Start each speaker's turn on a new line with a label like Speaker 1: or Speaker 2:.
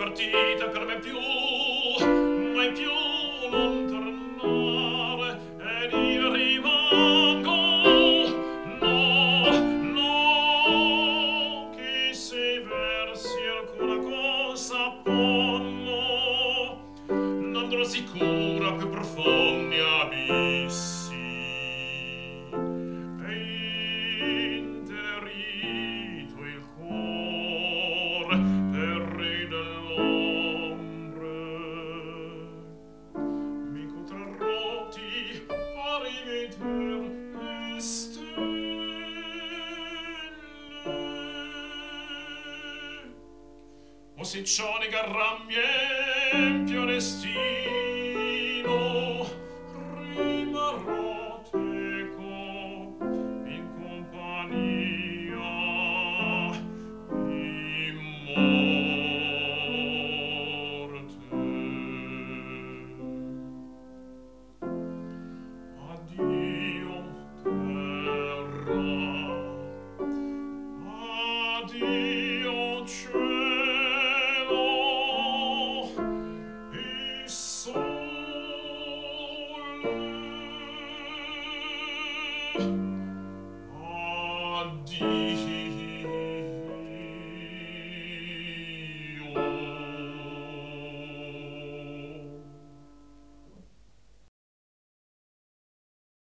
Speaker 1: partita per me più, mai più non tornare, ed io rimango. No, no, che se versi alcuna cosa ponno, n'andrò sicura più profondi abissi, e interrito il cuor terri dell'ombre, mi contrarroti a rimetter le stelle. O se ciò ne garrambie più onesti